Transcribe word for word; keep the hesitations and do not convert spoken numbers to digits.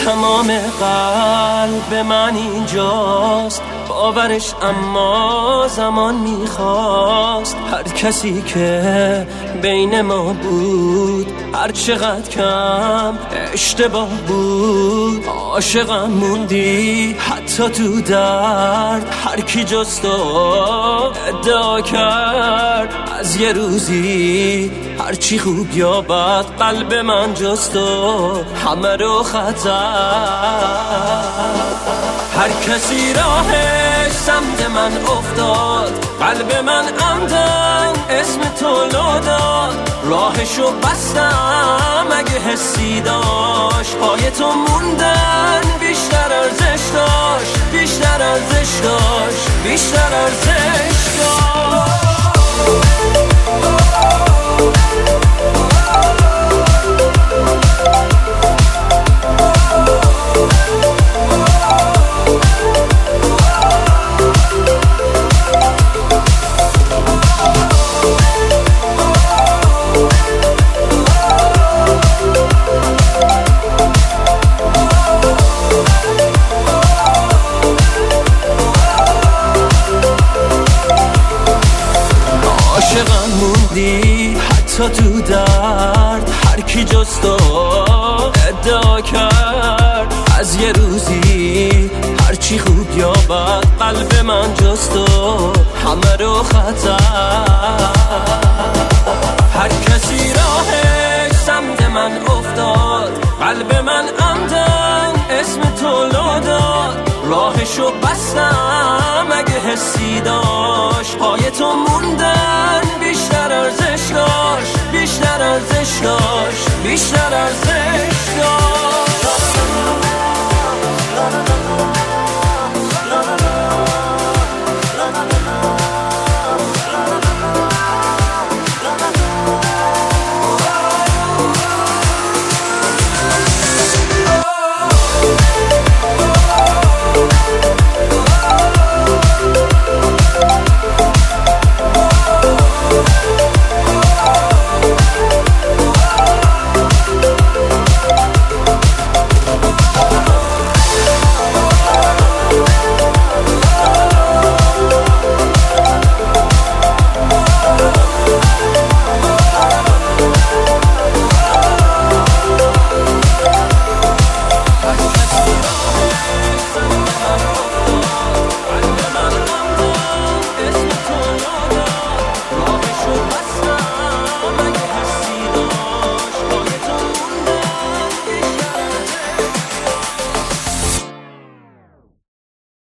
تمام قلب من اینجاست، باورش اما زمان میخواست. هر کسی که بین ما بود هر چقدر کم اشتباه بود، عاشقم موندی حتی تو درد. هر کی جز تو ادعا کرد از یه روزی هرچی خوب یا بد، قلب من جز تو همه رو خطر. هر کسی راهش سمت من افتاد، قلب من عمدن اسم تو لو داد. راهشو بستم اگه حسی داشت، پای تو موندن بیشتر ارزش داشت، بیشتر ارزش داشت، بیشتر ارزش داشت. عاشقم موندی حتی تو درد. هر کی جز تو ادعا کرد از یه روزی هرچی خوب یا بد، قلب من جز تو همه رو خطر. هر کسی راهش سمت من افتاد، قلب من عمدن اسم تو لو داد. راهشو بستم اگه حسی داشت، پای تو موندن بیشتر ارزش داشت، بیشتر ارزش داشت، بیشتر ارزش